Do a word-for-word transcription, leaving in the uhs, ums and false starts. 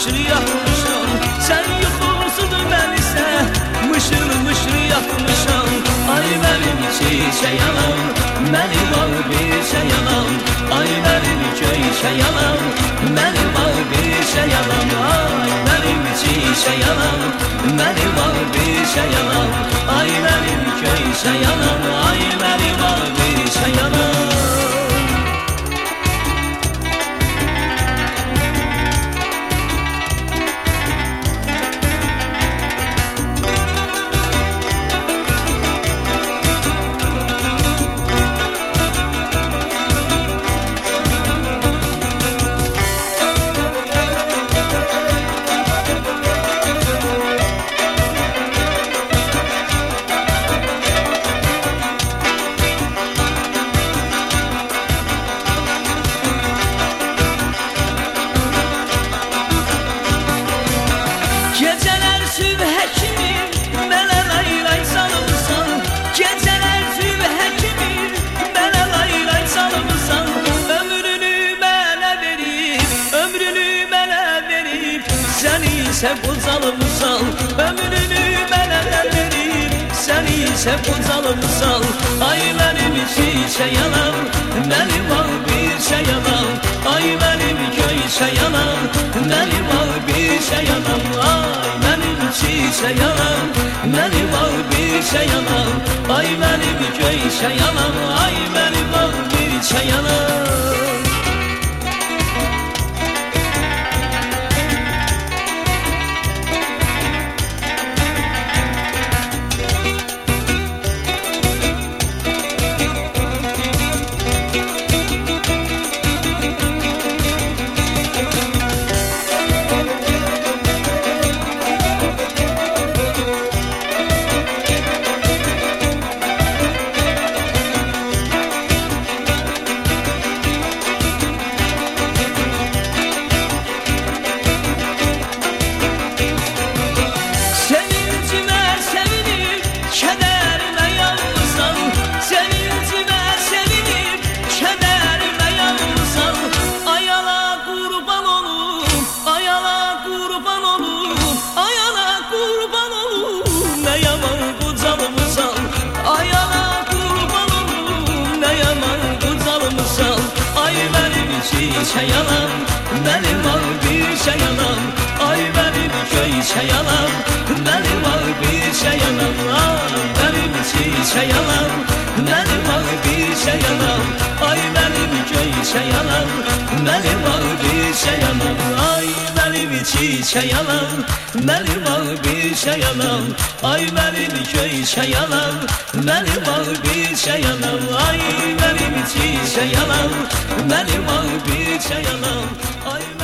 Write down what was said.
mışır yakmışam. Sen yuxusudur ben ise mışır mışır yakmışam. Ay benim çiçeğim yalan, benim var bir şey yalan. Ay benim köy şey yalan, benim var bir şey yalan. Ay benim çiçeğim yalan, benim var bir şey yalan. Ay benim köy şey yalan, ay benim var bir şey yalan. Geceler sübhe kimi mənə laylay salımsan. Geceler sübhe kimi mənə laylay salımsan. Ömrünü mənə verib, ömrünü mənə verib, sən isə qocalımsan. Ömrünü mənə verib, sən isə qocalımsan. Ay mənim çiçək yalan, mənim var bir şey yalan. Ay mənim köy şey yalan, mənim var bir şey yalan. Ay mənim çiçək yalan, mənim var bir şey yalan. Ay mənim köy şey yalan, ay mənim var bir şey yalan. Çiçeğim yalan, benim var bir şey yalan. Ay benim köy şey yalan, benim var bir şey yalan. Ay benim çiçeğim yalan, benim var bir şey yalan. Ay benim köy şey yalan, benim var bir şey yalan. Ay benim çiçeğim yalan, benim var bir şey yalan. Ay benim köy şey yalan, benim var bir şey yalan. Ay benim çiçeğim yalan, benim var bir şey yalan. Ay